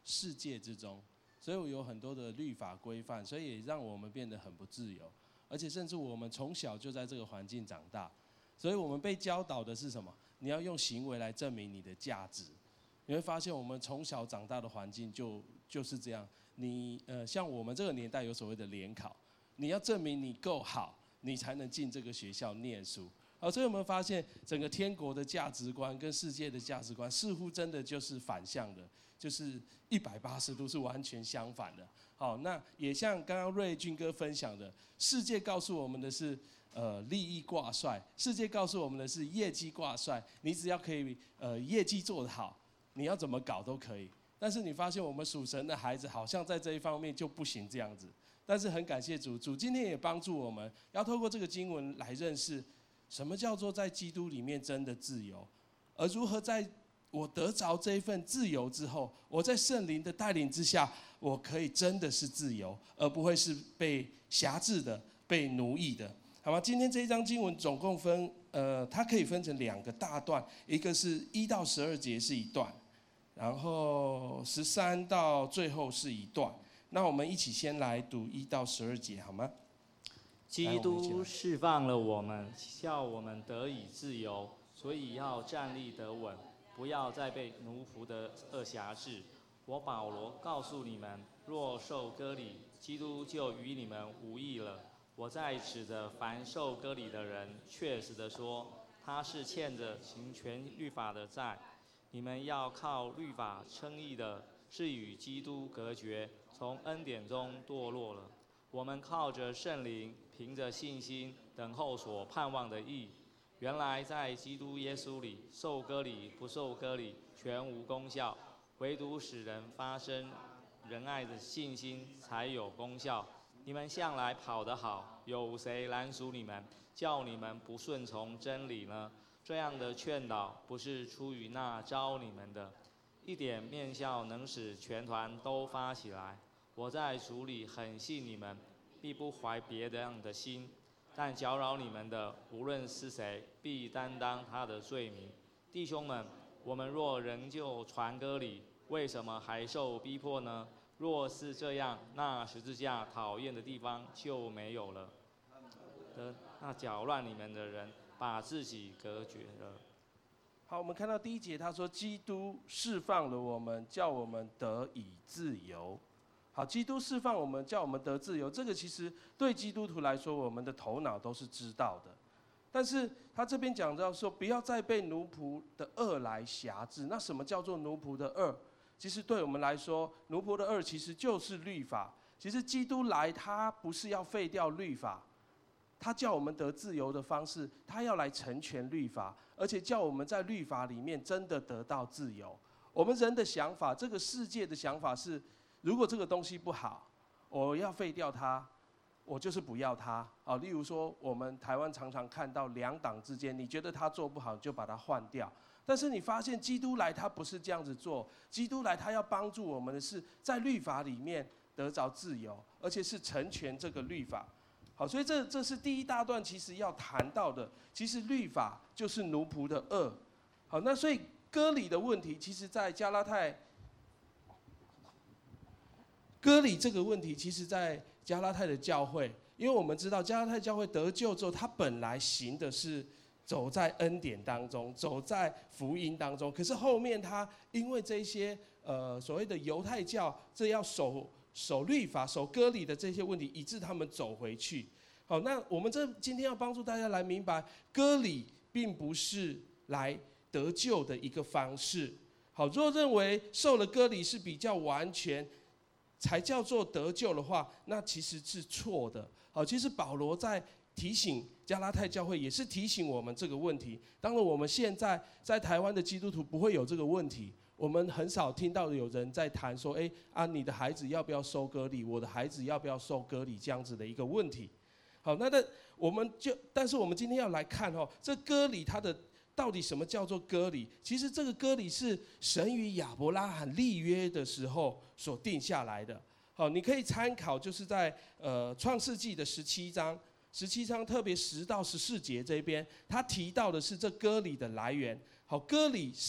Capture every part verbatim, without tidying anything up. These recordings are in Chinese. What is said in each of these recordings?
世界之中，所以有很多的律法规范，所以也让我们变得很不自由，而且甚至我们从小就在这个环境长大，所以我们被教导的是什么？你要用行为来证明你的价值。你会发现，我们从小长大的环境就就是这样。你呃，像我们这个年代有所谓的联考，你要证明你够好，你才能进这个学校念书。好，所以我们发现整个天国的价值观跟世界的价值观似乎真的就是反向的，就是一百八十度是完全相反的。好，那也像刚刚瑞俊哥分享的，世界告诉我们的是，呃，利益挂帅；世界告诉我们的是业绩挂帅。你只要可以，呃，业绩做得好，你要怎么搞都可以。但是你发现我们属神的孩子好像在这一方面就不行这样子。但是很感谢主，主今天也帮助我们，要透过这个经文来认识。什么叫做在基督里面真的自由？而如何在我得着这一份自由之后，我在圣灵的带领之下，我可以真的是自由，而不会是被辖制的、被奴役的，好吗？今天这一章经文总共分，呃，它可以分成两个大段，一个是一到十二节是一段，然后十三到最后是一段。那我们一起先来读一到十二节，好吗？ 基督释放了我们，叫我们得以自由，所以要站立得稳，不要再被奴仆的恶辖制。我保罗告诉你们，若受割礼，基督就与你们无异了。我在指着凡受割礼的人，确实的说，他是欠着行全律法的债。你们要靠律法称义的，是与基督隔绝，从恩典中堕落了。我们靠着圣灵，凭着信心等候所盼望的义。原来在基督耶稣里，受割礼不受割礼全无功效，唯独使人发生仁爱的信心才有功效。你们向来跑得好，有谁拦阻你们，叫你们不顺从真理呢？这样的劝导不是出于那招你们的。一点面笑能使全团都发起来。我在主里很信你们，必不怀别的样的心，但搅扰你们的，无论是谁，必担当他的罪名。弟兄们，我们若仍旧传割礼，为什么还受逼迫呢？若是这样，那十字架讨厌的地方就没有了。的那搅乱你们的人，把自己隔绝了。 好，我们看到第一节，他说：“基督释放了我们，叫我们得以自由。”好，基督释放我们，叫我们得自由。这个其实对基督徒来说，我们的头脑都是知道的。但是他这边讲到说，不要再被奴仆的恶来辖制。那什么叫做奴仆的恶？其实对我们来说，奴仆的恶其实就是律法。其实基督来，他不是要废掉律法，他叫我们得自由的方式，他要来成全律法，而且叫我们在律法里面真的得到自由。我们人的想法，这个世界的想法是，如果这个东西不好，我要废掉它，我就是不要它。啊，例如说，我们台湾常常看到两党之间，你觉得他做不好，就把它换掉。但是你发现基督来，他不是这样子做。基督来，他要帮助我们的是在律法里面得着自由，而且是成全这个律法。好，所以这这是第一大段，其实要谈到的，其实律法就是奴仆的恶。好，那所以割礼的问题，其实在加拉太。割礼这个问题，其实在加拉太的教会，因为我们知道加拉太教会得救之后，他本来行的是走在恩典当中，走在福音当中。可是后面他因为这些呃所谓的犹太教，这要守守律法、守割礼的这些问题，以致他们走回去。好，那我们这今天要帮助大家来明白，割礼并不是来得救的一个方式。好，若认为受了割礼是比较完全，才叫做得救的话，那其实是错的。好，其实保罗在提醒加拉太教会，也是提醒我们这个问题。当然，我们现在在台湾的基督徒不会有这个问题，我们很少听到有人在谈说，哎啊，你的孩子要不要受割礼？我的孩子要不要受割礼？这样子的一个问题。好，那那我们就，但是我们今天要来看哦，这割礼它的到底什么叫做割礼？其实这个割礼是神与亚伯拉罕立约的时候所定下来的。好，你可以参考，就是在呃创世纪的十七章，十七章特别十到十四节这边，他提到的是这割礼的来源。好，割礼是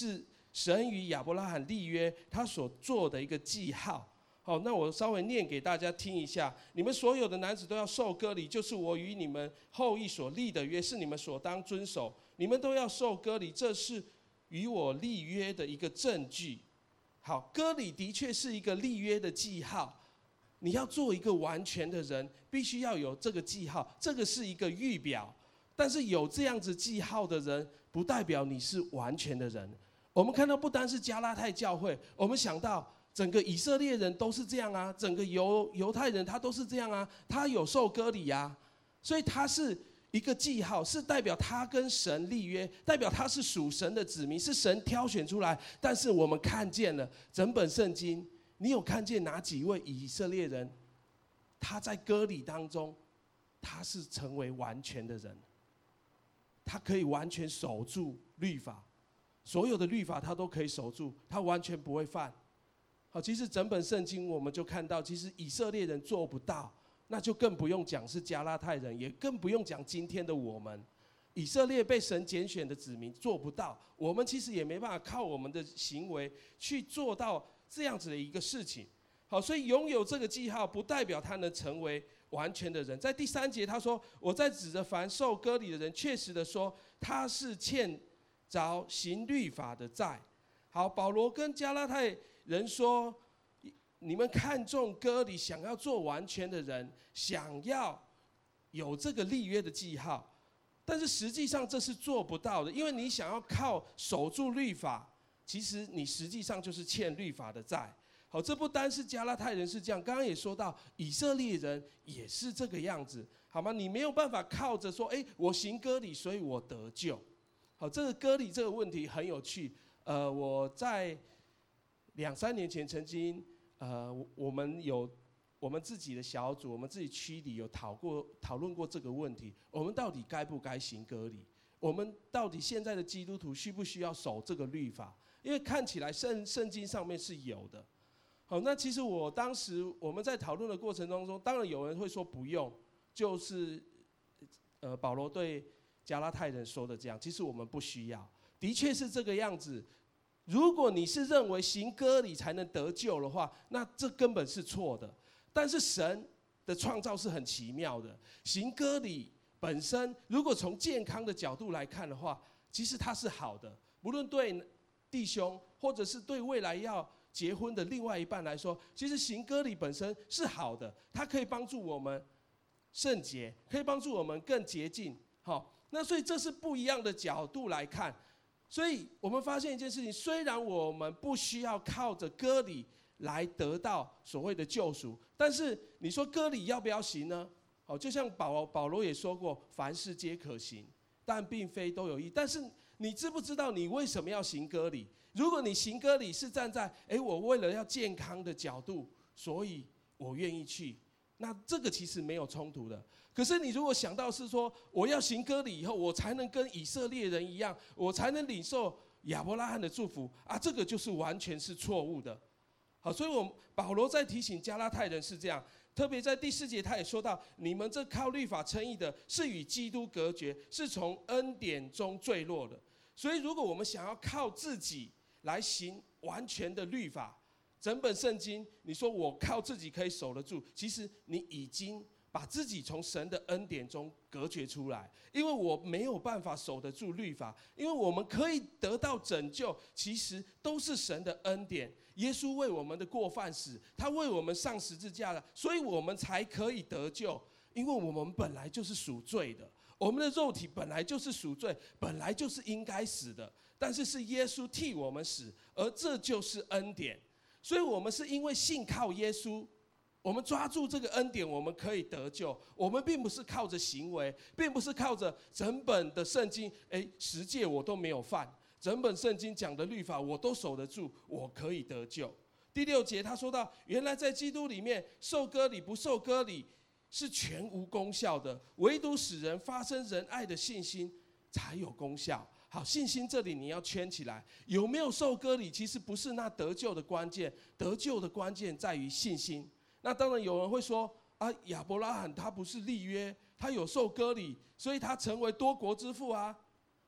神与亚伯拉罕立约，他所做的一个记号。好，那我稍微念给大家听一下：你们所有的男子都要受割礼，就是我与你们后裔所立的约，是你们所当遵守。你们都要受割礼，这是与我立约的一个证据。好，割礼的确是一个立约的记号。你要做一个完全的人，必须要有这个记号，这个是一个预表。但是有这样子记号的人，不代表你是完全的人。我们看到不单是加拉太教会，我们想到整个以色列人都是这样啊，整个犹犹太人他都是这样啊，他有受割礼啊，所以他是一个记号，是代表他跟神立约，代表他是属神的子民，是神挑选出来。但是我们看见了整本圣经，你有看见哪几位以色列人，他在割礼当中，他是成为完全的人，他可以完全守住律法，所有的律法他都可以守住，他完全不会犯。好，其实整本圣经我们就看到，其实以色列人做不到，那就更不用讲是加拉太人，也更不用讲今天的我们。以色列被神拣选的子民做不到，我们其实也没办法靠我们的行为去做到这样子的一个事情。好，所以拥有这个记号，不代表他能成为完全的人。在第三节他说：我在指着凡受割礼的人，确实的说，他是欠着行律法的债。好，保罗跟加拉太人说，你们看重割礼，想要做完全的人，想要有这个立约的记号，但是实际上这是做不到的，因为你想要靠守住律法，其实你实际上就是欠律法的债。好，这不单是加拉太人是这样，刚刚也说到以色列人也是这个样子，好吗？你没有办法靠着说，哎，我行割礼，所以我得救。好，这个割礼这个问题很有趣。呃，我在两三年前曾经，呃，我们有我们自己的小组，我们自己区里有讨过讨论过这个问题：我们到底该不该行割礼？我们到底现在的基督徒需不需要守这个律法？因为看起来圣圣经上面是有的。好，那其实我当时我们在讨论的过程当中，当然有人会说不用，就是呃保罗对加拉太人说的这样，其实我们不需要，的确是这个样子。如果你是认为行割礼才能得救的话，那这根本是错的。但是神的创造是很奇妙的，行割礼本身，如果从健康的角度来看的话，其实它是好的，无论对弟兄或者是对未来要结婚的另外一半来说，其实行割礼本身是好的，它可以帮助我们圣洁，可以帮助我们更洁净。好，那所以这是不一样的角度来看。所以我们发现一件事情，虽然我们不需要靠着割礼来得到所谓的救赎，但是你说割礼要不要行呢？好，就像保保罗也说过，凡事皆可行，但并非都有益。但是你知不知道你为什么要行割礼？如果你行割礼是站在哎我为了要健康的角度，所以我愿意去，那这个其实没有冲突的。可是你如果想到是说我要行割礼以后，我才能跟以色列人一样，我才能领受亚伯拉罕的祝福啊，这个就是完全是错误的。好，所以我们保罗在提醒加拉太人是这样，特别在第四节他也说到，你们这靠律法称义的，是与基督隔绝，是从恩典中坠落的。所以如果我们想要靠自己来行完全的律法，整本圣经你说我靠自己可以守得住，其实你已经把自己从神的恩典中隔绝出来，因为我没有办法守得住律法，因为我们可以得到拯救，其实都是神的恩典。耶稣为我们的过犯死，他为我们上十字架了，所以我们才可以得救。因为我们本来就是属罪的，我们的肉体本来就是属罪，本来就是应该死的，但是是耶稣替我们死，而这就是恩典。所以我们是因为信靠耶稣，我们抓住这个恩典，我们可以得救。我们并不是靠着行为，并不是靠着整本的圣经，哎，十诫我都没有犯，整本圣经讲的律法我都守得住，我可以得救。第六节他说到，原来在基督里面，受割礼不受割礼是全无功效的，唯独使人发生仁爱的信心才有功效。好，信心这里你要圈起来，有没有受割礼其实不是那得救的关键，得救的关键在于信心。那当然有人会说啊，亚伯拉罕他不是立约，他有受割礼，所以他成为多国之父啊。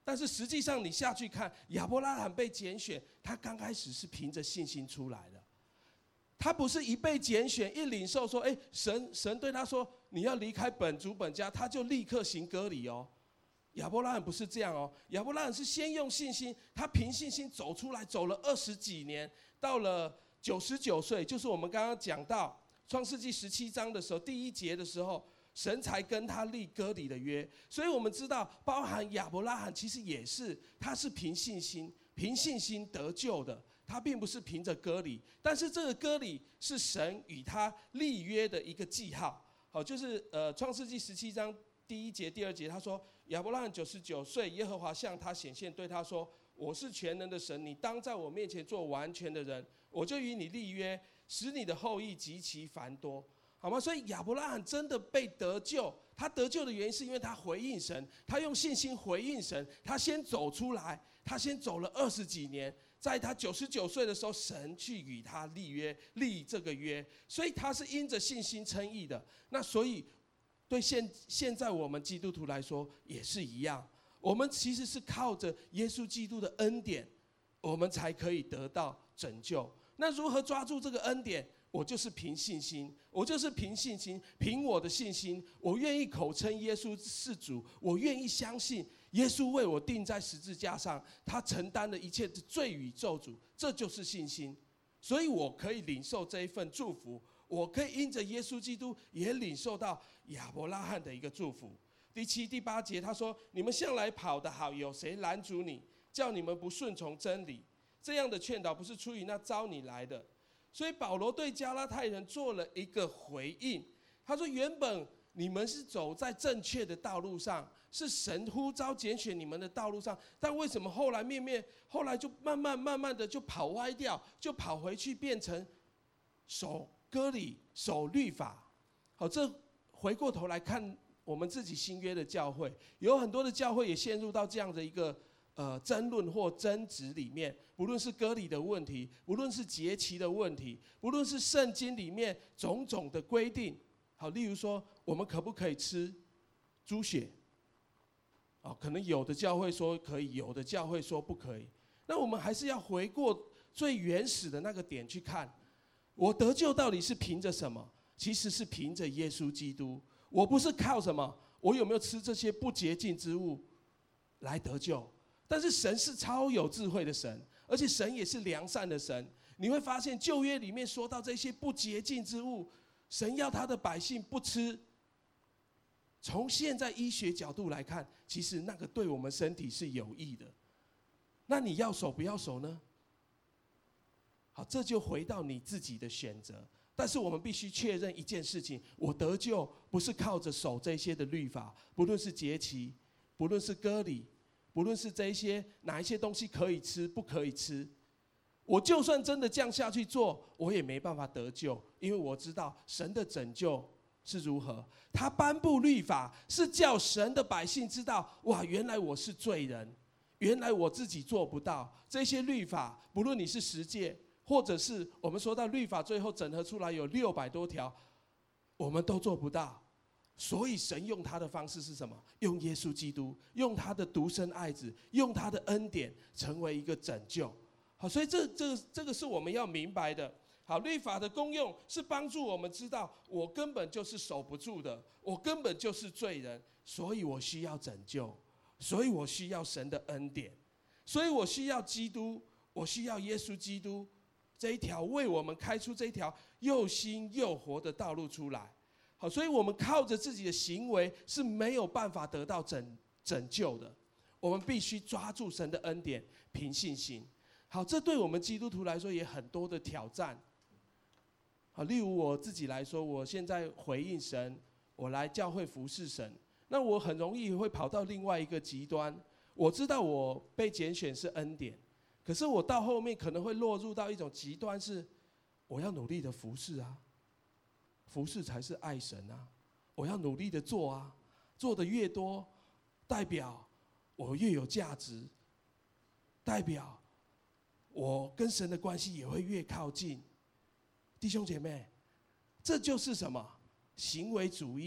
但是实际上你下去看，亚伯拉罕被拣选，他刚开始是凭着信心出来的。他不是一被拣选一领受说，哎，神神对他说你要离开本族本家，他就立刻行割礼哦。亚伯拉罕不是这样哦，亚伯拉罕是先用信心，他凭信心走出来，走了二十几年，到了九十九岁，就是我们刚刚讲到创世纪十七章的时候，第一节的时候，神才跟他立割礼的约。所以我们知道，包含亚伯拉罕其实也是，他是凭信心，凭信心得救的。他并不是凭着割礼，但是这个割礼是神与他立约的一个记号。好，就是呃创世纪十七章第一节、第二节，他说亚伯拉罕九十九岁，耶和华向他显现，对他说：“我是全能的神，你当在我面前做完全的人，我就与你立约，使你的后裔极其繁多。”好吗？所以亚伯拉罕真的被得救，他得救的原因是因为他回应神，他用信心回应神，他先走出来，他先走了二十几年。在他九十九岁的时候，神去与他立约，立这个约，所以他是因着信心称义的。那所以对现现在我们基督徒来说也是一样，我们其实是靠着耶稣基督的恩典，我们才可以得到拯救。那如何抓住这个恩典？我就是凭信心，我就是凭信心，凭我的信心，我愿意口称耶稣是主，我愿意相信耶稣为我钉在十字架上，他承担了一切的罪与咒诅，这就是信心。所以我可以领受这一份祝福，我可以因着耶稣基督也领受到亚伯拉罕的一个祝福。第七、第八节他说：“你们向来跑得好，有谁拦阻你，叫你们不顺从真理？这样的劝导不是出于那招你来的。”所以保罗对加拉太人做了一个回应，他说：“原本你们是走在正确的道路上，是神呼召拣选你们的道路上，但为什么后来面面后来就慢慢慢慢的就跑歪掉，就跑回去变成守割礼、守律法？”好，这回过头来看我们自己新约的教会，有很多的教会也陷入到这样的一个呃争论或争执里面，不论是割礼的问题，不论是节期的问题，不论是圣经里面种种的规定。好，例如说我们可不可以吃猪血？哦，可能有的教会说可以，有的教会说不可以。那我们还是要回过最原始的那个点去看，我得救到底是凭着什么？其实是凭着耶稣基督。我不是靠什么，我有没有吃这些不洁净之物来得救？但是神是超有智慧的神，而且神也是良善的神。你会发现旧约里面说到这些不洁净之物，神要他的百姓不吃。从现在医学角度来看，其实那个对我们身体是有益的。那你要守不要守呢？好，这就回到你自己的选择。但是我们必须确认一件事情：我得救不是靠着守这些的律法，不论是节期，不论是割礼，不论是这一些哪一些东西可以吃不可以吃，我就算真的这样下去做，我也没办法得救，因为我知道神的拯救是如何。他颁布律法是叫神的百姓知道，哇，原来我是罪人，原来我自己做不到。这些律法，不论你是十诫，或者是我们说到律法最后整合出来有六百多条，我们都做不到。所以神用他的方式是什么？用耶稣基督，用他的独生爱子，用他的恩典成为一个拯救。好，所以这这这个是我们要明白的。好，律法的功用是帮助我们知道，我根本就是守不住的，我根本就是罪人，所以我需要拯救，所以我需要神的恩典，所以我需要基督，我需要耶稣基督这一条为我们开出这一条又新又活的道路出来。好，所以我们靠着自己的行为是没有办法得到拯拯救的，我们必须抓住神的恩典，凭信心。好，这对我们基督徒来说也很多的挑战。好，例如我自己来说，我现在回应神，我来教会服侍神，那我很容易会跑到另外一个极端。我知道我被拣选是恩典，可是我到后面可能会落入到一种极端，是我要努力的服侍啊，服侍才是爱神啊，我要努力的做啊，做的越多，代表我越有价值，代表我跟神的关系也会越靠近。弟兄姐妹，这就是什么？行为主义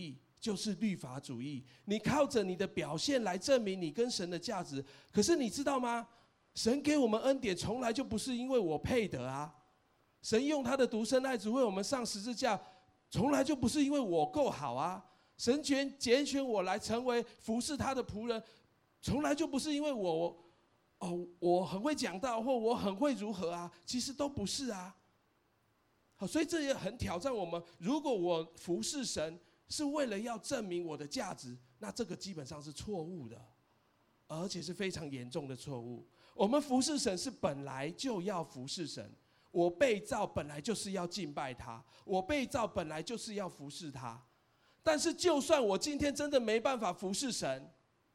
就是律法主义。你靠着你的表现来证明你跟神的价值，可是你知道吗？神给我们恩典从来就不是因为我配得啊，神用他的独生爱子为我们上十字架，从来就不是因为我够好啊。神拣拣选我来成为服侍他的仆人，从来就不是因为我哦我很会讲道或我很会如何啊，其实都不是啊。好，所以这也很挑战我们。如果我服侍神是为了要证明我的价值，那这个基本上是错误的，而且是非常严重的错误。我们服侍神是本来就要服侍神，我被造本来就是要敬拜他，我被造本来就是要服侍他。但是就算我今天真的没办法服侍神，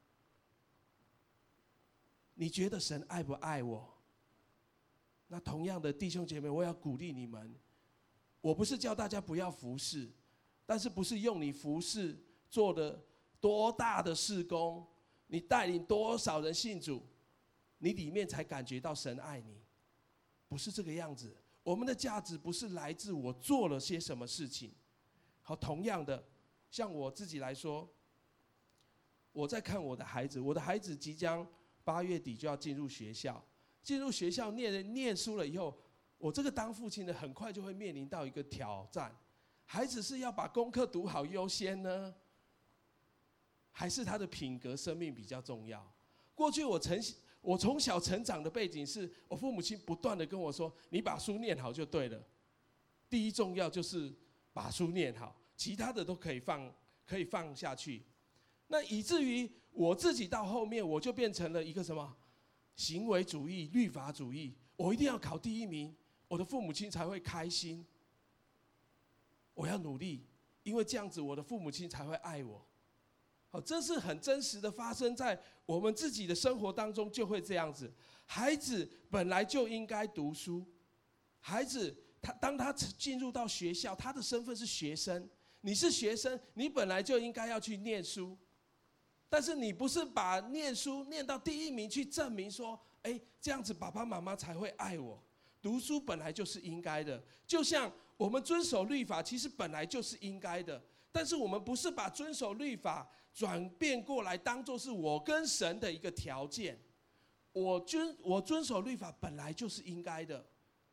你觉得神爱不爱我？那同样的，弟兄姐妹，我要鼓励你们，我不是叫大家不要服侍，但是不是用你服侍做的多大的事工，你带领多少人信主，你里面才感觉到神爱你，不是这个样子。我们的价值不是来自我做了些什么事情。好，同样的，像我自己来说，我在看我的孩子，我的孩子即将八月底就要进入学校，进入学校念念书了以后，我这个当父亲的很快就会面临到一个挑战：孩子是要把功课读好优先呢，还是他的品格生命比较重要？过去我成我从小成长的背景是，我父母亲不断的跟我说：“你把书念好就对了，第一重要就是把书念好，其他的都可以放可以放下去。”那以至于我自己到后面，我就变成了一个什么行为主义、律法主义。我一定要考第一名，我的父母亲才会开心。我要努力，因为这样子我的父母亲才会爱我。好，这是很真实的发生在我们自己的生活当中，就会这样子。孩子本来就应该读书，孩子他当他进入到学校，他的身份是学生，你是学生，你本来就应该要去念书。但是你不是把念书念到第一名去证明说，哎，这样子爸爸妈妈才会爱我。读书本来就是应该的，就像我们遵守律法，其实本来就是应该的。但是我们不是把遵守律法转变过来，当作是我跟神的一个条件。我遵我遵守律法本来就是应该的。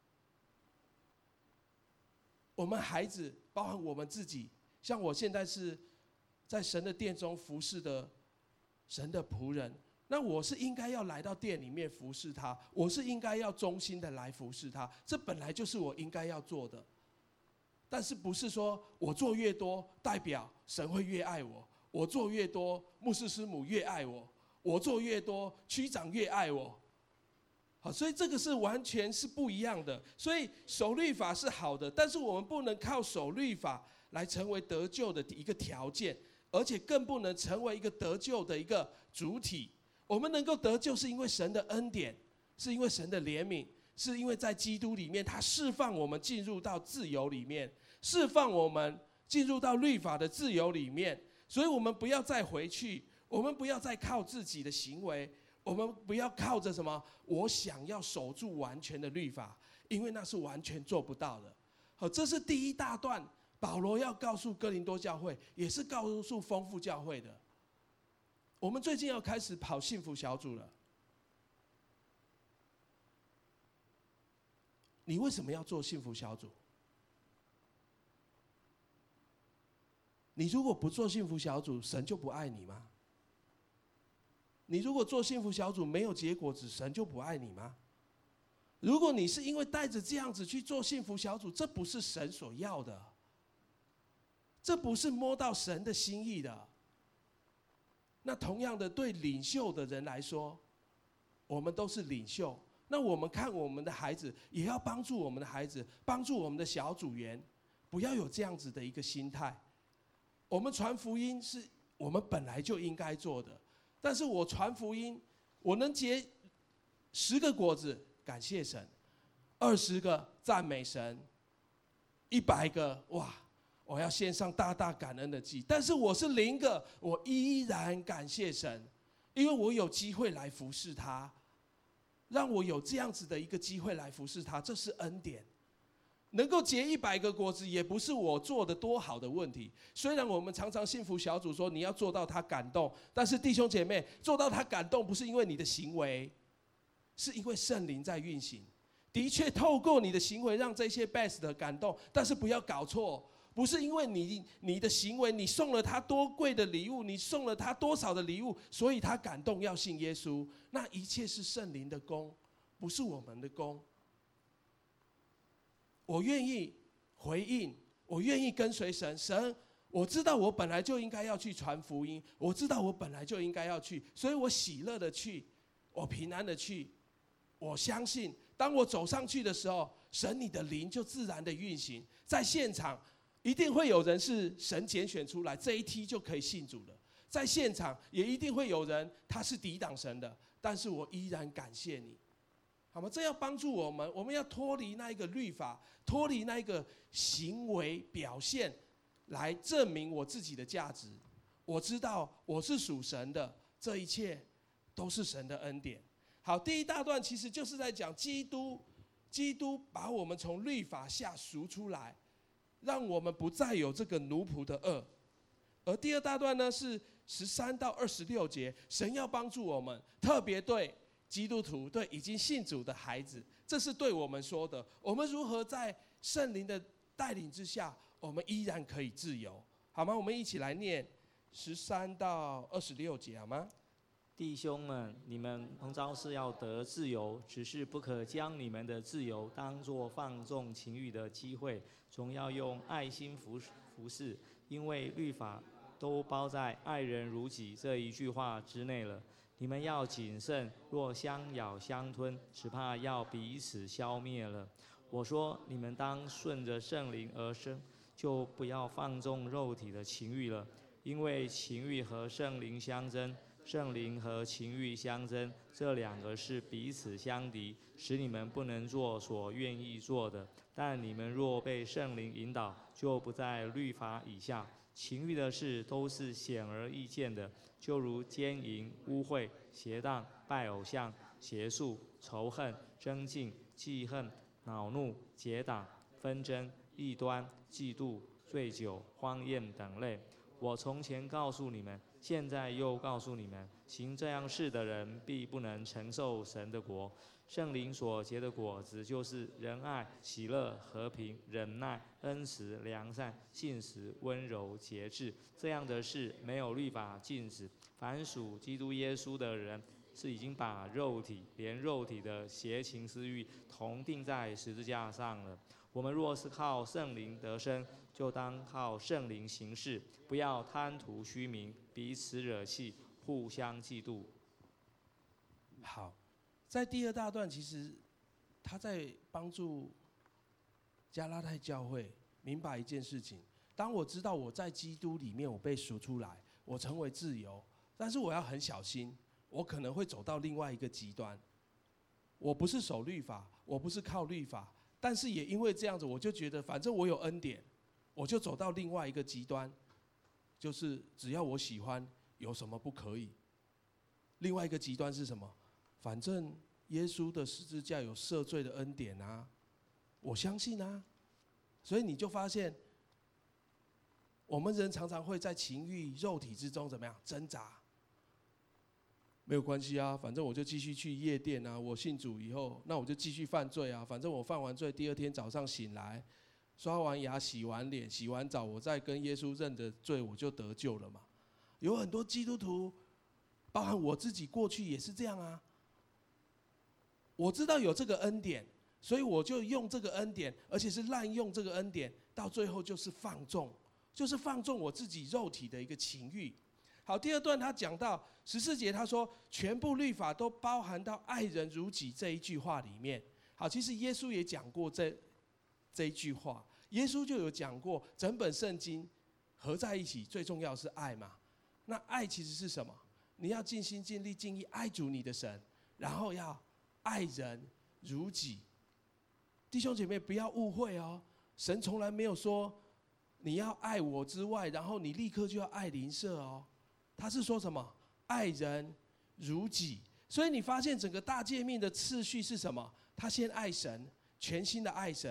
我们孩子，包含我们自己，像我现在是在神的殿中服侍的神的仆人，那我是应该要来到店里面服侍他，我是应该要忠心的来服侍他，这本来就是我应该要做的。但是不是说我做越多，代表神会越爱我；我做越多，牧师师母越爱我；我做越多，区长越爱我。好，所以这个是完全是不一样的。所以守律法是好的，但是我们不能靠守律法来成为得救的一个条件，而且更不能成为一个得救的一个主体。我们能够得救，是因为神的恩典，是因为神的怜悯，是因为在基督里面，他释放我们进入到自由里面，释放我们进入到律法的自由里面。所以我们不要再回去，我们不要再靠自己的行为，我们不要靠着什么我想要守住完全的律法，因为那是完全做不到的。好，这是第一大段，保罗要告诉哥林多教会，也是告诉丰富教会的。我们最近要开始跑幸福小组了。你为什么要做幸福小组？你如果不做幸福小组，神就不爱你吗？你如果做幸福小组没有结果子，神就不爱你吗？如果你是因为带着这样子去做幸福小组，这不是神所要的，这不是摸到神的心意的。那同样的，对领袖的人来说，我们都是领袖，那我们看我们的孩子，也要帮助我们的孩子，帮助我们的小组员，不要有这样子的一个心态。我们传福音是我们本来就应该做的，但是我传福音，我能结十个果子，感谢神；二十个赞美神；一百个哇，我要献上大大感恩的祭。但是我是零个，我依然感谢神，因为我有机会来服侍他，让我有这样子的一个机会来服侍他，这是恩典。 能够结一百个果子，也不是我做的多好的问题。虽然我们常常幸福小组说你要做到他感动，但是弟兄姐妹，做到他感动不是因为你的行为，是因为圣灵在运行。的确透过你的行为让这些 best 感动，但是不要搞错，不是因为你你的行为，你送了他多贵的礼物，你送了他多少的礼物，所以他感动要信耶稣。那一切是圣灵的功，不是我们的功。我愿意回应，我愿意跟随神。神，我知道我本来就应该要去传福音，我知道我本来就应该要去，所以我喜乐的去，我平安的去。我相信，当我走上去的时候，神你的灵就自然的运行，在现场一定会有人是神拣选出来，这一梯就可以信主了。在现场也一定会有人他是抵挡神的，但是我依然感谢你，好吗？这要帮助我们，我们要脱离那一个律法，脱离那一个行为表现，来证明我自己的价值。我知道我是属神的，这一切都是神的恩典。好，第一大段其实就是在讲基督，基督把我们从律法下赎出来，让我们不再有这个奴仆的恶。而第二大段呢是十三到二十六节，神要帮助我们，特别对基督徒，对已经信主的孩子，这是对我们说的。我们如何在圣灵的带领之下，我们依然可以自由，好吗？我们一起来念十三到二十六节，好吗？ 弟兄们，你们蒙召是要得自由，只是不可将你们的自由当作放纵情欲的机会，总要用爱心服服侍，因为律法都包在爱人如己这一句话之内了。你们要谨慎，若相咬相吞，只怕要彼此消灭了。我说，你们当顺着圣灵而生，就不要放纵肉体的情欲了，因为情欲和圣灵相争，圣灵和情欲相争，这两个是彼此相敌，使你们不能做所愿意做的。但你们若被圣灵引导，就不在律法以下。情欲的事都是显而易见的，就如奸淫、污秽、邪荡、拜偶像、邪术、仇恨、争竞、记恨、恼怒、结党、纷争、异端、嫉妒、醉酒、荒宴等类。我从前告诉你们，现在又告诉你们，行这样事的人必不能承受神的国。圣灵所结的果子，就是仁爱、喜乐、和平、忍耐、恩慈、良善、信实、温柔、节制。这样的事没有律法禁止。凡属基督耶稣的人，是已经把肉体连肉体的邪情私欲同钉在十字架上了。我们若是靠圣灵得生，就当靠圣灵行事，不要贪图虚名，彼此惹气，互相嫉妒。 好，在第二大段，其实他在帮助加拉太教会明白一件事情：当我知道我在基督里面，我被赎出来，我成为自由，但是我要很小心，我可能会走到另外一个极端。我不是守律法，我不是靠律法，但是也因为这样子，我就觉得反正我有恩典，我就走到另外一个极端，就是只要我喜欢，有什么不可以？另外一个极端是什么？反正耶稣的十字架有赦罪的恩典啊，我相信啊，所以你就发现，我们人常常会在情欲、肉体之中怎么样挣扎？没有关系啊，反正我就继续去夜店啊。我信主以后，那我就继续犯罪啊。反正我犯完罪，第二天早上醒来，刷完牙、洗完脸、洗完澡，我再跟耶稣认的罪，我就得救了嘛。有很多基督徒，包含我自己过去也是这样啊。我知道有这个恩典，所以我就用这个恩典，而且是滥用这个恩典，到最后就是放纵，就是放纵我自己肉体的一个情欲。好，第二段他讲到十四节，他说全部律法都包含到爱人如己这一句话里面。好，其实耶稣也讲过这这一句话，耶稣就有讲过，整本圣经合在一起，最重要是爱嘛。那爱其实是什么？你要尽心尽力尽意爱主你的神，然后要爱人如己。弟兄姐妹不要误会哦，神从来没有说你要爱我之外，然后你立刻就要爱邻舍哦。他是说什么？爱人如己。所以你发现整个大诫命的次序是什么？他先爱神，全心的爱神，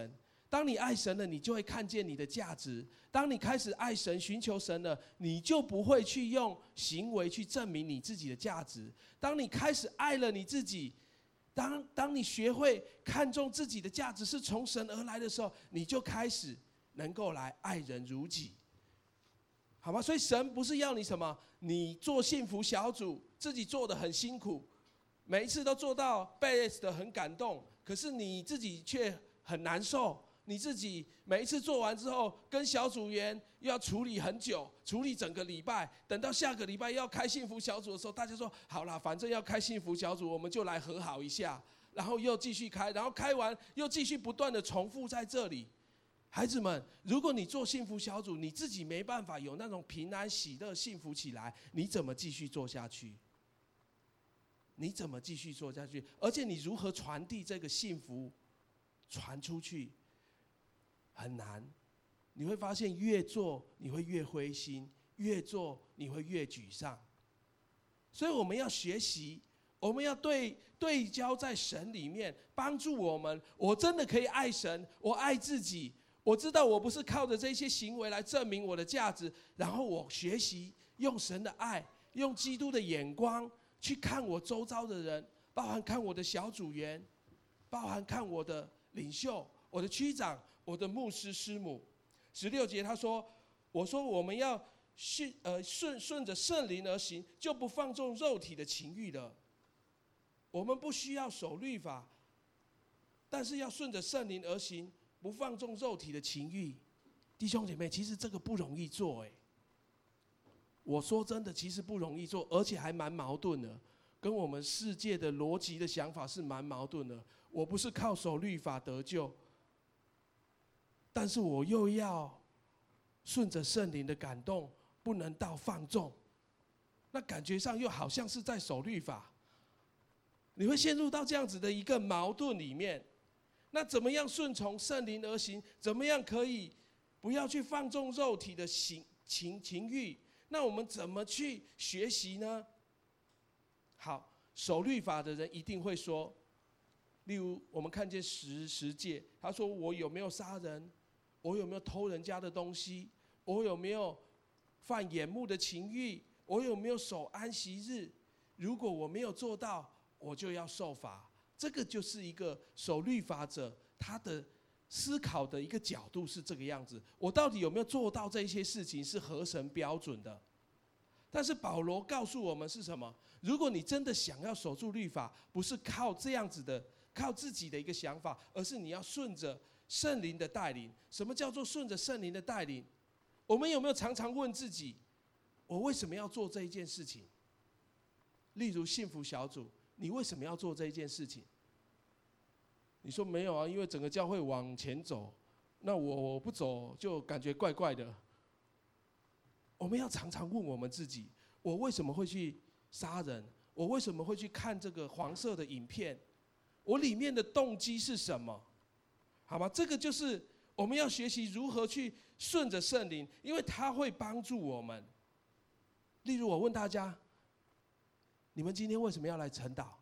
当你爱神了，你就会看见你的价值。当你开始爱神、寻求神了，你就不会去用行为去证明你自己的价值。当你开始爱了你自己，当当你学会看重自己的价值是从神而来的时候，你就开始能够来爱人如己，好吗？所以神不是要你什么，你做幸福小组，自己做得很辛苦，每一次都做到被的很感动，可是你自己却很难受。你自己每一次做完之后，跟小组员又要处理很久，处理整个礼拜，等到下个礼拜要开幸福小组的时候，大家说好啦，反正要开幸福小组，我们就来和好一下，然后又继续开，然后开完又继续不断的重复在这里。孩子们，如果你做幸福小组，你自己没办法有那种平安喜乐幸福起来，你怎么继续做下去？你怎么继续做下去？而且你如何传递这个幸福传出去？很难，你会发现越做你会越灰心，越做你会越沮丧。所以我们要学习，我们要对对焦在神里面，帮助我们。我真的可以爱神，我爱自己，我知道我不是靠着这些行为来证明我的价值，然后我学习用神的爱，用基督的眼光去看我周遭的人，包含看我的小组员，包含看我的领袖、我的区长、我的牧师师母。十六节他说：“我说我们要顺呃顺顺着圣灵而行，就不放纵肉体的情欲了。我们不需要守律法，但是要顺着圣灵而行，不放纵肉体的情欲。”弟兄姐妹，其实这个不容易做哎。我说真的，其实不容易做，而且还蛮矛盾的，跟我们世界的逻辑的想法是蛮矛盾的。我不是靠守律法得救，但是我又要顺着圣灵的感动，不能到放纵，那感觉上又好像是在守律法，你会陷入到这样子的一个矛盾里面。那怎么样顺从圣灵而行？怎么样可以不要去放纵肉体的情情情欲？那我们怎么去学习呢？好，守律法的人一定会说，例如我们看见十十诫，他说我有没有杀人？我有没有偷人家的东西？我有没有犯眼目的情欲？我有没有守安息日？如果我没有做到，我就要受罚。这个就是一个守律法者他的思考的一个角度是这个样子。我到底有没有做到这些事情是合神标准的？但是保罗告诉我们是什么？如果你真的想要守住律法，不是靠这样子的，靠自己的一个想法，而是你要顺着圣灵的带领。什么叫做顺着圣灵的带领？我们有没有常常问自己，我为什么要做这一件事情？例如幸福小组，你为什么要做这一件事情？你说没有啊，因为整个教会往前走，那我不走就感觉怪怪的。我们要常常问我们自己，我为什么会去杀人？我为什么会去看这个黄色的影片？我里面的动机是什么？好吗？这个就是我们要学习如何去顺着圣灵，因为它会帮助我们。例如我问大家，你们今天为什么要来晨祷？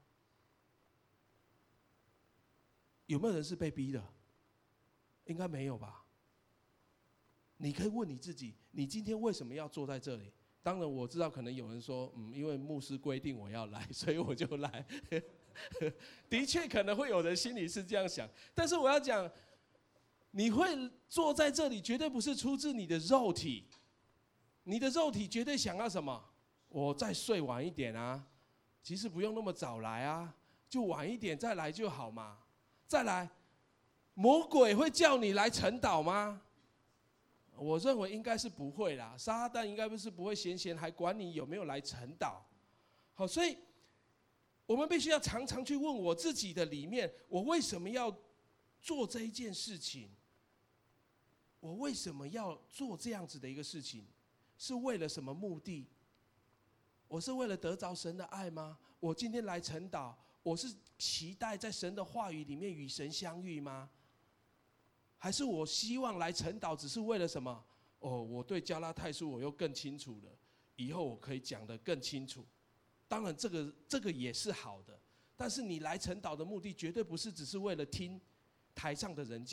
有没有人是被逼的？应该没有吧。你可以问你自己，你今天为什么要坐在这里？当然我知道可能有人说，嗯，因为牧师规定我要来，所以我就来。的确可能会有人心里是这样想，但是我要讲，你会坐在这里绝对不是出自你的肉体，你的肉体绝对想要什么？我再睡晚一点啊，其实不用那么早来啊，就晚一点再来就好嘛。再来，魔鬼会叫你来晨祷吗？我认为应该是不会啦，撒旦应该不是不会闲闲还管你有没有来晨祷。好，所以我们必须要常常去问我自己的里面，我为什么要做这一件事情？我为什么要做这样子的一个事情？是为了什么目的？我是为了得着神的爱吗？我今天来晨祷，我是期待在神的话语里面与神相遇吗？还是我希望来晨祷只是为了什么？哦，我对加拉太书我又更清楚了，以后我可以讲得更清楚。当然这个这个也是好的，但是你来晨祷的目的绝对不是只是为了听台上的人讲，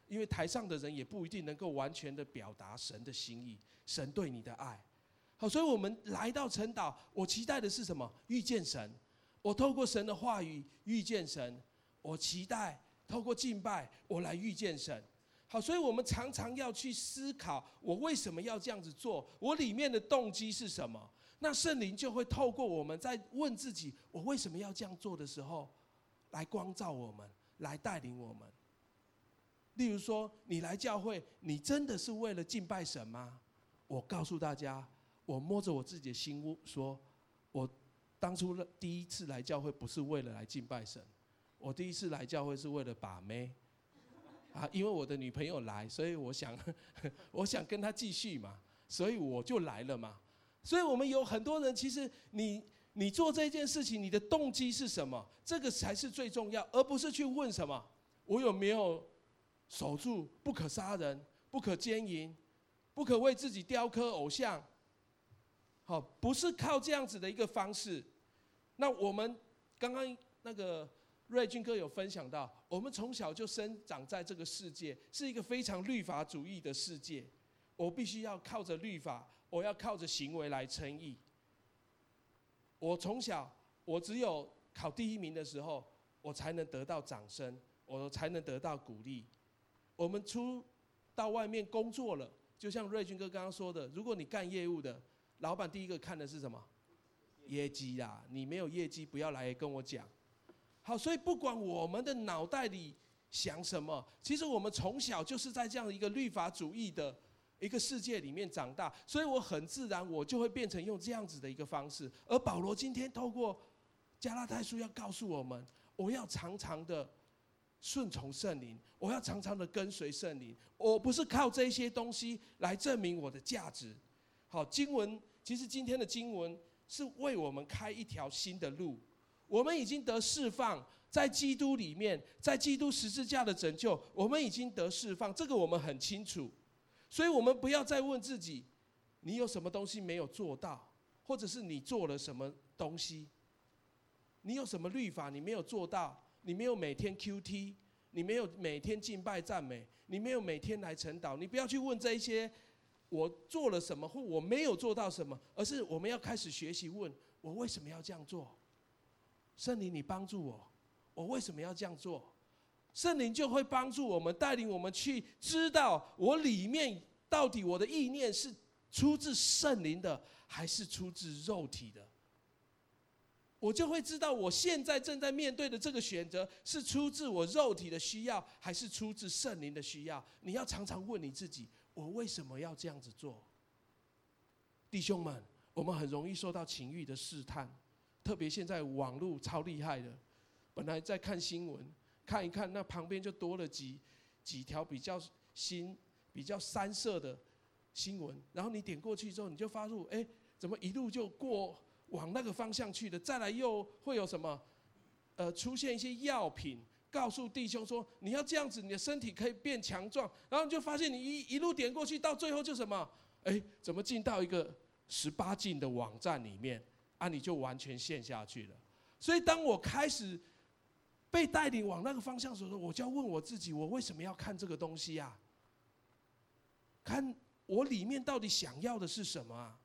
因为台上的人也不一定能够完全的表达神的心意，神对你的爱。好，所以我们来到晨祷，我期待的是什么？遇见神。我透过神的话语遇见神，我期待透过敬拜我来遇见神。好，所以我们常常要去思考，我为什么要这样子做？我里面的动机是什么？那圣灵就会透过我们在问自己，我为什么要这样做的时候，来光照我们，来带领我们。例如说，你来教会，你真的是为了敬拜神吗？我告诉大家，我摸着我自己的心说，我当初第一次来教会不是为了来敬拜神，我第一次来教会是为了把妹。啊，因为我的女朋友来，所以我想，我想跟她继续嘛，所以我就来了嘛。所以我们有很多人，其实你你做这件事情，你的动机是什么？这个才是最重要，而不是去问什么，我有没有守住不可杀人、不可奸淫、不可为自己雕刻偶像。好，不是靠这样子的一个方式。那我们刚刚那个瑞军哥有分享到，我们从小就生长在这个世界，是一个非常律法主义的世界。我必须要靠着律法，我要靠着行为来称义。我从小，我只有考第一名的时候，我才能得到掌声，我才能得到鼓励。我们出到外面工作了，就像瑞军哥刚刚说的，如果你干业务的，老板第一个看的是什么？业绩啦，你没有业绩，不要来跟我讲。好，所以不管我们的脑袋里想什么，其实我们从小就是在这样一个律法主义的一个世界里面长大，所以我很自然我就会变成用这样子的一个方式。而保罗今天透过加拉太书要告诉我们，我要常常的顺从圣灵，我要常常的跟随圣灵，我不是靠这些东西来证明我的价值。好，经文其实今天的经文是为我们开一条新的路。我们已经得释放，在基督里面，在基督十字架的拯救，我们已经得释放，这个我们很清楚。所以我们不要再问自己，你有什么东西没有做到，或者是你做了什么东西，你有什么律法你没有做到，你没有每天 Q T， 你没有每天敬拜赞美，你没有每天来晨祷，你不要去问这一些我做了什么或我没有做到什么，而是我们要开始学习问，我为什么要这样做？圣灵，你帮助我，我为什么要这样做？圣灵就会帮助我们，带领我们去知道我里面到底我的意念是出自圣灵的，还是出自肉体的。我就会知道我现在正在面对的这个选择是出自我肉体的需要，还是出自圣灵的需要。你要常常问你自己，我为什么要这样子做？弟兄们，我们很容易受到情欲的试探，特别现在网络超厉害的，本来在看新闻，看一看，那旁边就多了几几条比较新、比较三色的新闻，然后你点过去之后，你就发现，哎，怎么一路就过往那个方向去的？再来又会有什么？呃，出现一些药品，告诉弟兄说，你要这样子，你的身体可以变强壮，然后你就发现你一一路点过去，到最后就什么？哎，怎么进到一个十八禁的网站里面？啊，你就完全陷下去了。所以当我开始被带领往那个方向的时候，我就要问我自己，我为什么要看这个东西啊？看我里面到底想要的是什么啊？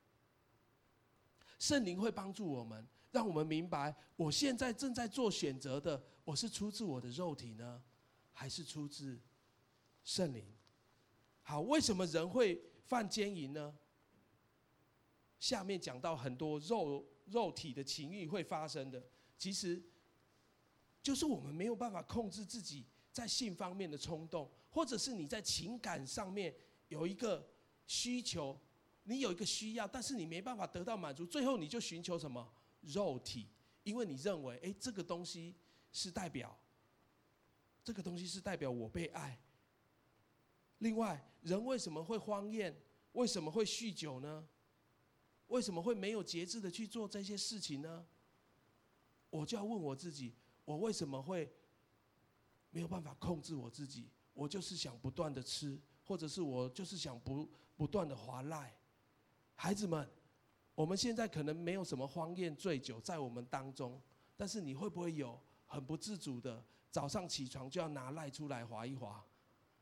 圣灵会帮助我们，让我们明白，我现在正在做选择的，我是出自我的肉体呢，还是出自圣灵？好，为什么人会犯奸淫呢？下面讲到很多肉肉体的情欲会发生的，其实就是我们没有办法控制自己在性方面的冲动，或者是你在情感上面有一个需求，你有一个需要，但是你没办法得到满足，最后你就寻求什么？肉体，因为你认为，哎，这个东西是代表，这个东西是代表我被爱。另外，人为什么会荒宴？为什么会酗酒呢？为什么会没有节制的去做这些事情呢？我就要问我自己，我为什么会没有办法控制我自己？我就是想不断的吃，或者是我就是想不不断的滑赖。孩子们，我们现在可能没有什么荒宴醉酒在我们当中，但是你会不会有很不自主的早上起床就要拿赖出来滑一滑？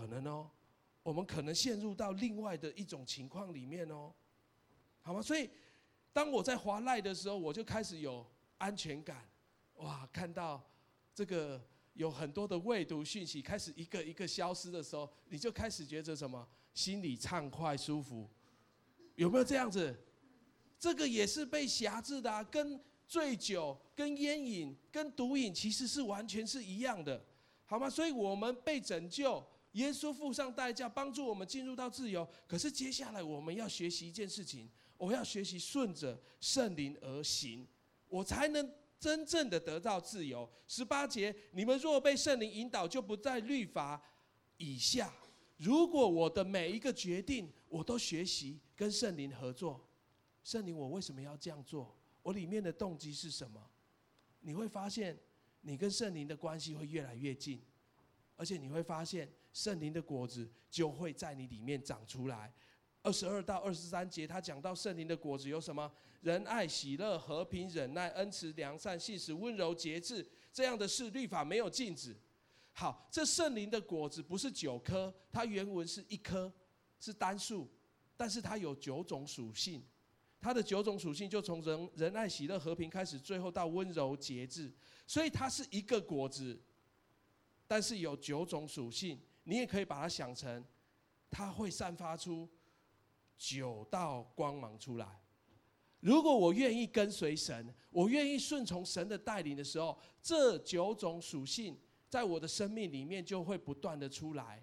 能哦，我们可能陷入到另外的一种情况里面哦，好吗？所以，当我在滑赖的时候，我就开始有安全感，哇，看到这个有很多的未读讯息开始一个一个消失的时候，你就开始觉得什么？心里畅快舒服，有没有这样子？这个也是被辖制的啊，跟醉酒、跟烟瘾、跟毒瘾其实是完全是一样的，好吗？所以我们被拯救，耶稣付上代价，帮助我们进入到自由。可是接下来我们要学习一件事情，我要学习顺着圣灵而行，我才能真正的得到自由。十八节，你们若被圣灵引导，就不在律法以下。如果我的每一个决定，我都学习跟圣灵合作，圣灵，我为什么要这样做？我里面的动机是什么？你会发现，你跟圣灵的关系会越来越近，而且你会发现，圣灵的果子就会在你里面长出来。二十二到二十三节，他讲到圣灵的果子有什么？仁爱、喜乐、和平、忍耐、恩慈、良善、信实、温柔、节制，这样的事律法没有禁止。好，这圣灵的果子不是九颗，它原文是一颗，是单数，但是它有九种属性。它的九种属性就从仁仁爱、喜乐、和平开始，最后到温柔、节制，所以它是一个果子，但是有九种属性。你也可以把它想成，它会散发出九道光芒出来。如果我愿意跟随神，我愿意顺从神的带领的时候，这九种属性在我的生命里面就会不断的出来。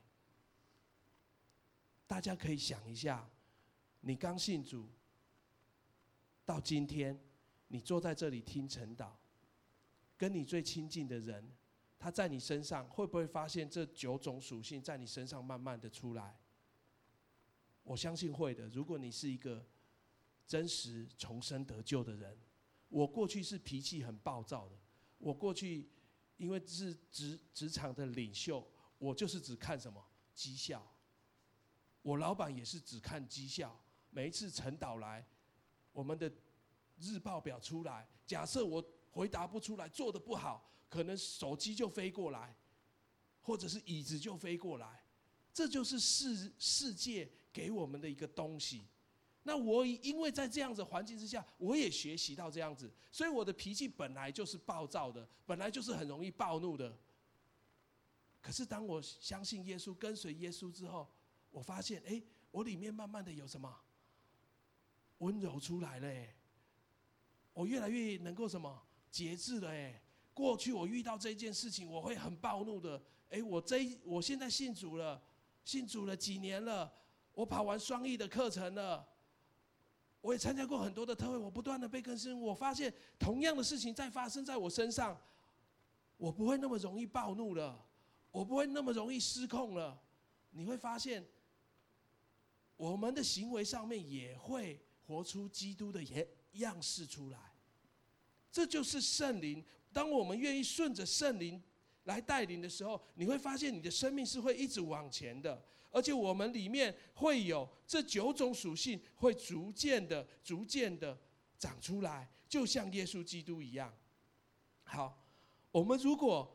大家可以想一下，你刚信主到今天，你坐在这里听晨祷，跟你最亲近的人，他在你身上会不会发现这九种属性在你身上慢慢的出来？我相信会的。如果你是一个真实重生得救的人，我过去是脾气很暴躁的，我过去因为是职职场的领袖，我就是只看什么绩效，我老板也是只看绩效。每一次晨祷来，我们的日报表出来，假设我回答不出来，做得不好，可能手机就飞过来，或者是椅子就飞过来，这就是世世界给我们的一个东西。那我因为在这样子的环境之下，我也学习到这样子，所以我的脾气本来就是暴躁的，本来就是很容易暴怒的。可是当我相信耶稣，跟随耶稣之后，我发现，哎，我里面慢慢的有什么温柔出来了，哎，我越来越能够什么节制了，哎。过去我遇到这件事情，我会很暴怒的，哎，我这我现在信主了，信主了几年了，我跑完双益的课程了。我也参加过很多的特会，我不断的被更新，我发现同样的事情在发生在我身上，我不会那么容易暴怒了，我不会那么容易失控了。你会发现，我们的行为上面也会活出基督的样式出来。这就是圣灵，当我们愿意顺着圣灵来带领的时候，你会发现你的生命是会一直往前的。而且我们里面会有这九种属性，会逐渐的、逐渐的长出来，就像耶稣基督一样。好，我们如果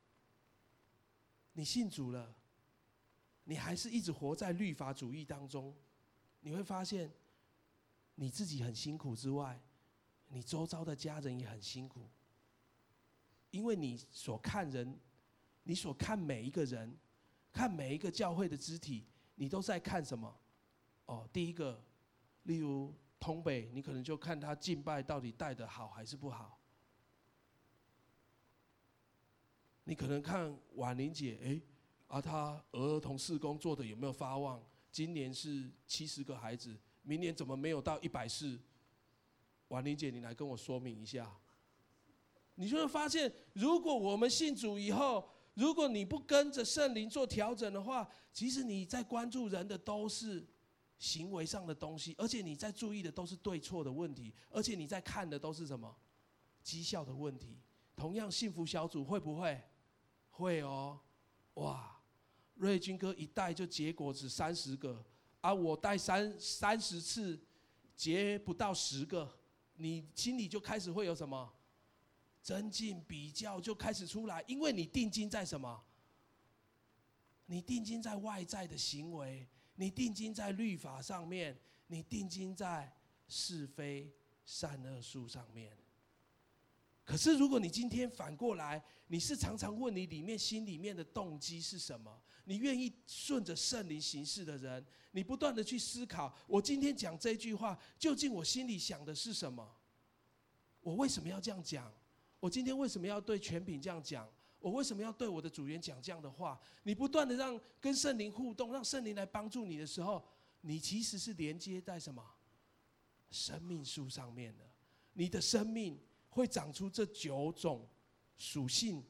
你信主了，你还是一直活在律法主义当中，你会发现你自己很辛苦之外，你周遭的家人也很辛苦，因为你所看人，你所看每一个人。看每一个教会的肢体，你都在看什么？哦，第一个，例如通北，你可能就看他敬拜到底带得好还是不好。你可能看婉玲姐，哎，啊，她儿童事工做的有没有发旺？今年是七十个孩子，明年怎么没有到一百四？婉玲姐，你来跟我说明一下。你就会发现，如果我们信主以后，如果你不跟着圣灵做调整的话，其实你在关注人的都是行为上的东西，而且你在注意的都是对错的问题，而且你在看的都是什么？绩效的问题。同样，幸福小组会不会？会哦，哇，瑞军哥一带就结果只三十个，啊，我带三三十次，结不到十个，你心里就开始会有什么？增进比较就开始出来，因为你定睛在什么？ 你定睛在外在的行为，你定睛在律法上面，你定睛在是非善恶树上面。可是如果你今天反过来，你是常常问你里面心里面的动机是什么，你愿意顺着圣灵行事的人，你不断的去思考，我今天讲这句话，究竟我心里想的是什么？我为什么要这样讲？我今天为什么要对权柄这样讲？我为什么要对我的主人讲这样的话？你不断的让跟圣灵互动，让圣灵来帮助你的时候，你其实是连接在什么？生命树上面的。你的生命会长出这九种属性，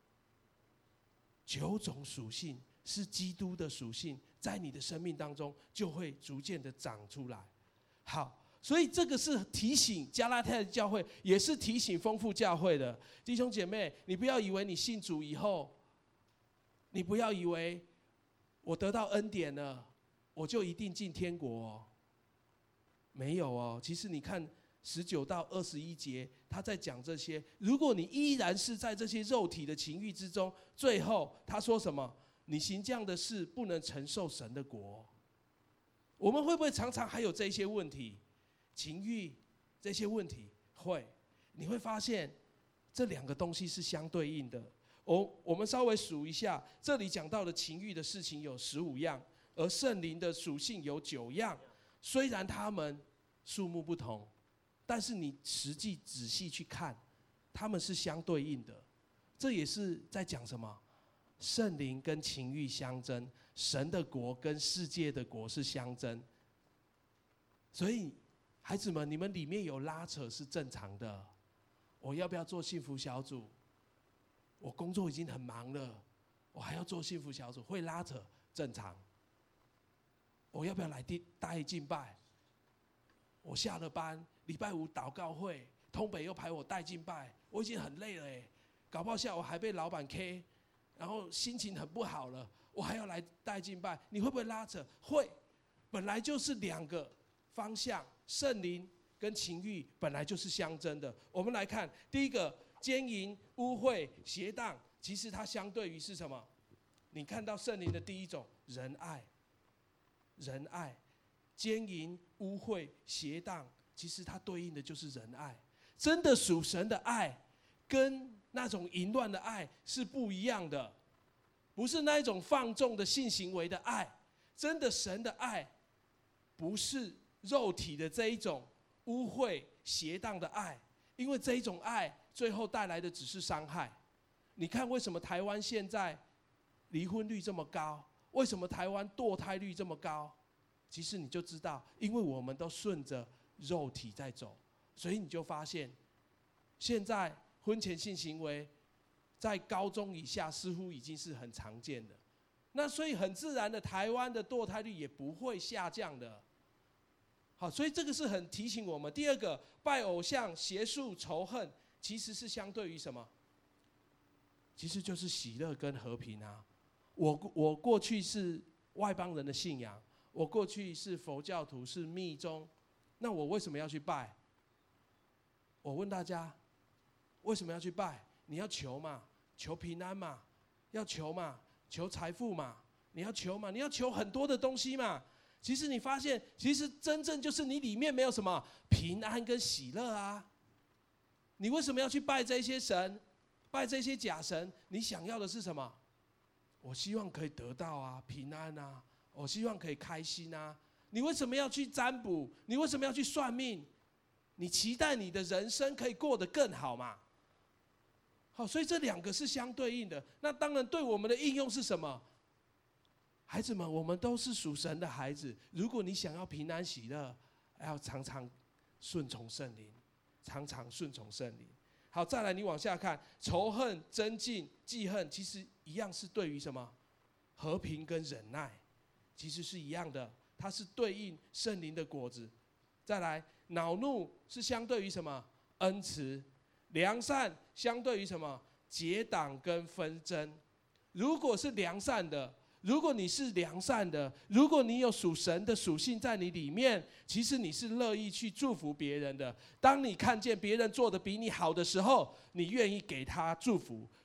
九种属性是基督的属性，在你的生命当中就会逐渐的长出来。好，所以这个是提醒加拉太的教会，也是提醒丰富教会的弟兄姐妹，你不要以为你信主以后，你不要以为我得到恩典了，我就一定进天国哦。没有哦，其实你看十九到二十一节，他在讲这些。如果你依然是在这些肉体的情欲之中，最后他说什么？你行这样的事，不能承受神的国。我们会不会常常还有这些问题？情欲这些问题会，你会发现这两个东西是相对应的。我我们稍微数一下，这里讲到的情欲的事情有十五样，而圣灵的属性有九样。虽然他们数目不同，但是你实际仔细去看，他们是相对应的。这也是在讲什么？圣灵跟情欲相争，神的国跟世界的国是相争。所以孩子们，你们里面有拉扯是正常的。我要不要做幸福小组？我工作已经很忙了，我还要做幸福小组，会拉扯正常。我要不要来带敬拜？我下了班，礼拜五祷告会，东北又排我带敬拜，我已经很累了哎，搞不好下午还被老板 K， 然后心情很不好了，我还要来带敬拜，你会不会拉扯？会，本来就是两个方向，圣灵跟情欲本来就是相争的。我们来看第一个，奸淫、污秽、邪荡，其实它相对于是什么？你看到圣灵的第一种仁爱。仁爱，奸淫、污秽、邪荡，其实它对应的就是仁爱。真的属神的爱，跟那种淫乱的爱是不一样的，不是那一种放纵的性行为的爱。真的神的爱，不是肉体的这一种污秽、邪荡的爱，因为这一种爱最后带来的只是伤害。你看为什么台湾现在离婚率这么高？为什么台湾堕胎率这么高？其实你就知道，因为我们都顺着肉体在走，所以你就发现，现在婚前性行为在高中以下似乎已经是很常见的。那所以很自然的，台湾的堕胎率也不会下降的。好，所以这个是很提醒我们。第二个，拜偶像、邪术、仇恨，其实是相对于什么？其实就是喜乐跟和平啊。我我过去是外邦人的信仰，我过去是佛教徒，是密宗，那我为什么要去拜？我问大家，为什么要去拜？你要求嘛，求平安嘛，要求嘛，求财富嘛，你要求嘛，你要求很多的东西嘛。其实你发现，其实真正就是你里面没有什么平安跟喜乐啊。你为什么要去拜这些神，拜这些假神？你想要的是什么？我希望可以得到啊，平安啊，我希望可以开心啊。你为什么要去占卜？你为什么要去算命？你期待你的人生可以过得更好嘛？好，所以这两个是相对应的。那当然对我们的应用是什么？孩子们，我们都是属神的孩子。如果你想要平安喜乐，要常常顺从圣灵，常常顺从圣灵。好，再来你往下看，仇恨、争竞、记恨，其实一样是对于什么？和平跟忍耐，其实是一样的，它是对应圣灵的果子。再来，恼怒是相对于什么？恩慈。良善相对于什么？结党跟纷争。如果是良善的，如果你是良善的，如果你有属神的属性在你里面，其实你是乐意去祝福别人的。当你看见别人做得比你好的时候，你愿意给他祝福。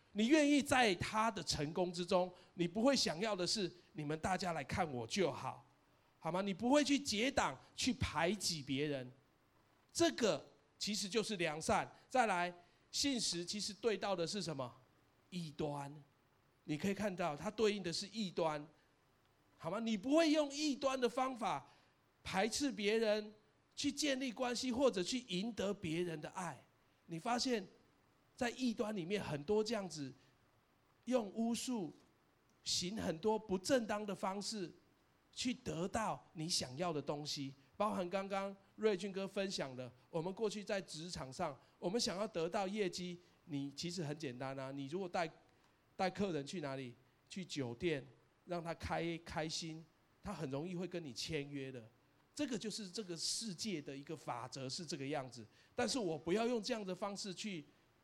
你愿意在他的成功之中，你不会想要的是你们大家来看我就好，好吗？你不会去结党去排挤别人，这个其实就是良善。再来，信实其实对到的是什么？异端。你可以看到它对应的是异端，好吗？你不会用异端的方法排斥别人，去建立关系，或者去赢得别人的爱。你发现在异端里面很多这样子用巫术行很多不正当的方式去得到你想要的东西，包含刚刚瑞俊哥分享的，我们过去在职场上，我们想要得到业绩，你其实很简单啊，你如果带带客人去哪里？去酒店，让他开开心，他很容易会跟你签约的。这个就是这个世界的一个法则是这个样子，但是我不要用这样的方式去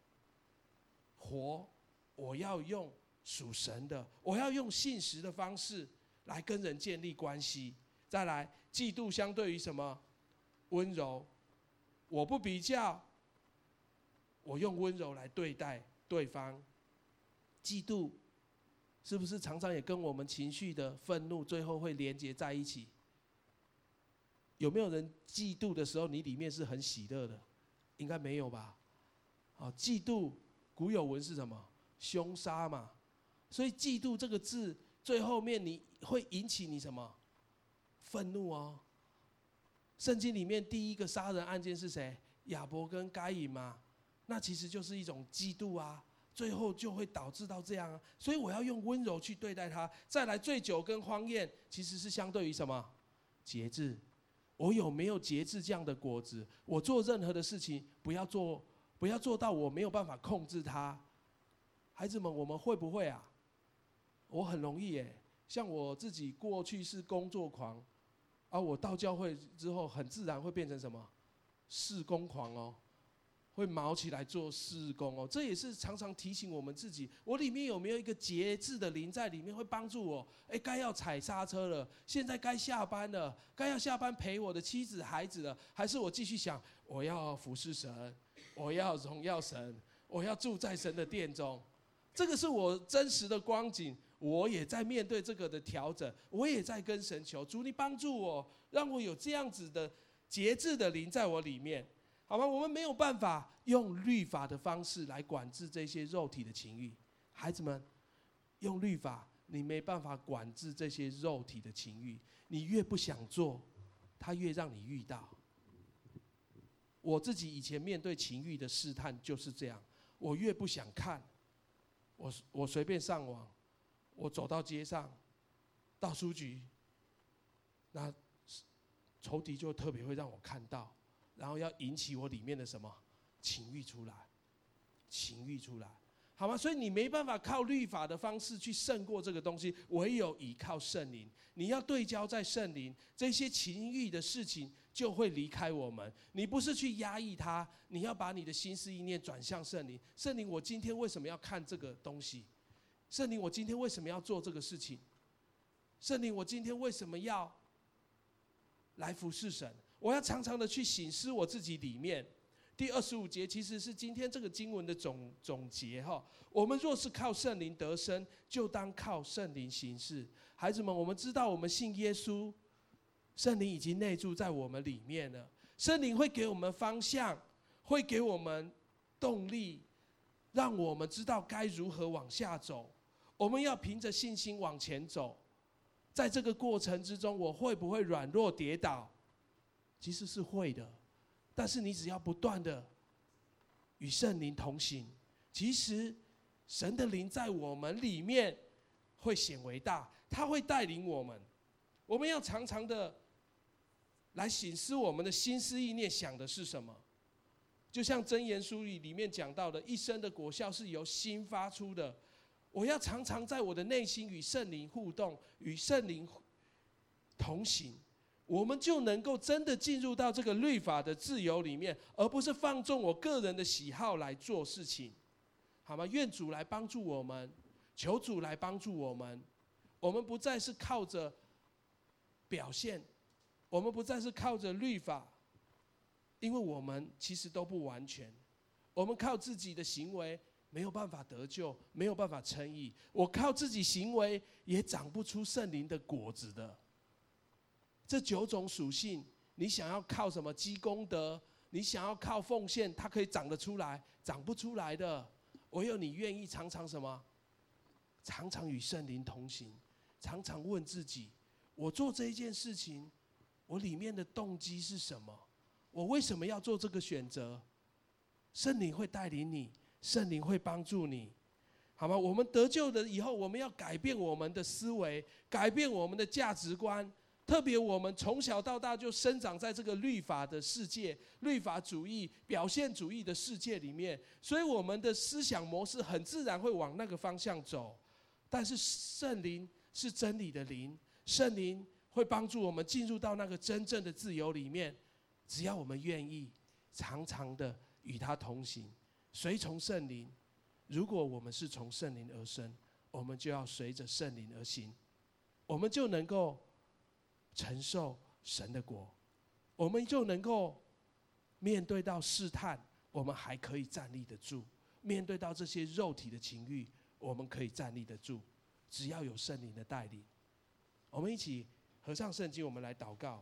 活，我要用属神的，我要用信实的方式来跟人建立关系。再来，嫉妒相对于什么？温柔。我不比较，我用温柔来对待对方。嫉妒是不是常常也跟我们情绪的愤怒最后会连结在一起？有没有人嫉妒的时候，你里面是很喜乐的？应该没有吧？好，嫉妒古有文是什么？凶杀嘛。所以嫉妒这个字最后面你会引起你什么？愤怒哦。圣经里面第一个杀人案件是谁？亚伯跟该隐嘛。那其实就是一种嫉妒啊，最后就会导致到这样啊。所以我要用温柔去对待他。再来，醉酒跟荒宴其实是相对于什么？节制。我有没有节制这样的果子？我做任何的事情，不要做，不要做到我没有办法控制它。孩子们，我们会不会啊？我很容易耶，像我自己过去是工作狂，而、啊、我到教会之后，很自然会变成什么？事工狂哦，会毛起来做事工哦。这也是常常提醒我们自己，我里面有没有一个节制的灵在里面，会帮助我？哎，该要踩刹车了，现在该下班了，该要下班陪我的妻子孩子了，还是我继续想，我要服侍神，我要荣耀神，我要住在神的殿中？这个是我真实的光景，我也在面对这个的调整，我也在跟神求主，你帮助我，让我有这样子的节制的灵在我里面。好吗？我们没有办法用律法的方式来管制这些肉体的情欲，孩子们，用律法你没办法管制这些肉体的情欲，你越不想做，它越让你遇到。我自己以前面对情欲的试探就是这样，我越不想看，我我随便上网，我走到街上，到书局，那仇敌就特别会让我看到。然后要引起我里面的什么情欲出来，情欲出来，好吗？所以你没办法靠律法的方式去胜过这个东西，唯有依靠圣灵。你要对焦在圣灵，这些情欲的事情就会离开我们。你不是去压抑它，你要把你的心思意念转向圣灵。圣灵，我今天为什么要看这个东西？圣灵，我今天为什么要做这个事情？圣灵，我今天为什么要来服侍神？我要常常的去省思我自己里面。第二十五节其实是今天这个经文的总总结哈。我们若是靠圣灵得生，就当靠圣灵行事。孩子们，我们知道我们信耶稣，圣灵已经内住在我们里面了。圣灵会给我们方向，会给我们动力，让我们知道该如何往下走。我们要凭着信心往前走。在这个过程之中，我会不会软弱跌倒？其实是会的，但是你只要不断的与圣灵同行，其实神的灵在我们里面会显为大，他会带领我们。我们要常常的来省思我们的心思意念想的是什么。就像箴言书里面讲到的，一生的果效是由心发出的。我要常常在我的内心与圣灵互动，与圣灵同行，我们就能够真的进入到这个律法的自由里面，而不是放纵我个人的喜好来做事情，好吗？愿主来帮助我们，求主来帮助我们。我们不再是靠着表现，我们不再是靠着律法，因为我们其实都不完全。我们靠自己的行为没有办法得救，没有办法称义。我靠自己行为也长不出圣灵的果子的。这九种属性，你想要靠什么积功德？你想要靠奉献，它可以长得出来，长不出来的。唯有你愿意常常什么？常常与圣灵同行，常常问自己：我做这一件事情，我里面的动机是什么？我为什么要做这个选择？圣灵会带领你，圣灵会帮助你，好吗？我们得救了以后，我们要改变我们的思维，改变我们的价值观。特别我们从小到大就生长在这个律法的世界、律法主义、表现主义的世界里面，所以我们的思想模式很自然会往那个方向走。但是圣灵是真理的灵，圣灵会帮助我们进入到那个真正的自由里面。只要我们愿意常常的与他同行，随从圣灵。如果我们是从圣灵而生，我们就要随着圣灵而行，我们就能够承受神的国，我们就能够面对到试探，我们还可以站立得住；面对到这些肉体的情欲，我们可以站立得住。只要有圣灵的带领，我们一起合上圣经，我们来祷告。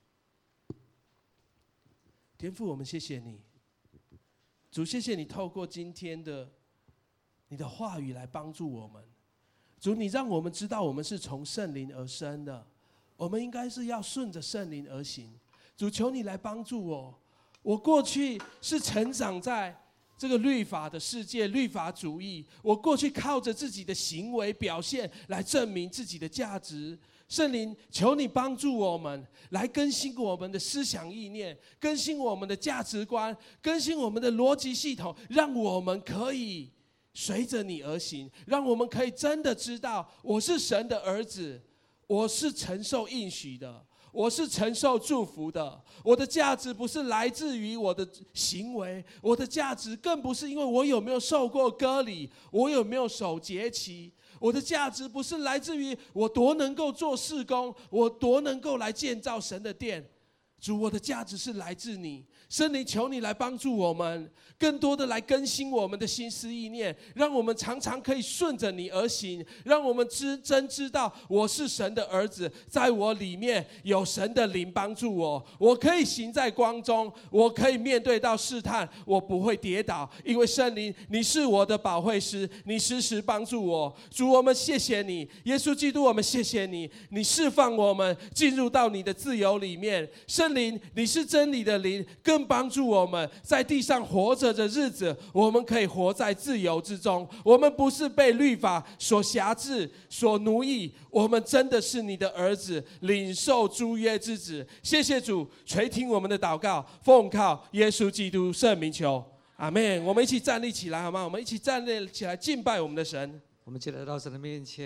天父，我们谢谢你，主，谢谢你透过今天的你的话语来帮助我们。主，你让我们知道我们是从圣灵而生的，我们应该是要顺着圣灵而行。主，求你来帮助我。我过去是成长在这个律法的世界，律法主义。我过去靠着自己的行为表现来证明自己的价值。圣灵，求你帮助我们，来更新我们的思想意念，更新我们的价值观，更新我们的逻辑系统，让我们可以随着你而行，让我们可以真的知道我是神的儿子，我是承受应许的，我是承受祝福的。我的价值不是来自于我的行为，我的价值更不是因为我有没有受过割礼，我有没有守节期。我的价值不是来自于我多能够做事工，我多能够来建造神的殿。主，我的价值是来自你。圣灵，求你来帮助我们，更多的来更新我们的心思意念，让我们常常可以顺着你而行，让我们知真知道我是神的儿子，在我里面有神的灵帮助我，我可以行在光中，我可以面对到试探，我不会跌倒，因为圣灵，你是我的保惠师，你时时帮助我。主，我们谢谢你，耶稣基督，我们谢谢你，你释放我们进入到你的自由里面。圣灵，你是真理的灵，更帮助我们在地上活着的日子，我们可以活在自由之中。我们不是被律法所辖制、所奴役，我们真的是你的儿子，领受诸约之子。谢谢主，垂听我们的祷告，奉靠耶稣基督圣名求，阿们。我们一起站立起来好吗？我们一起站立起来敬拜我们的神。 我们一起来到神的面前。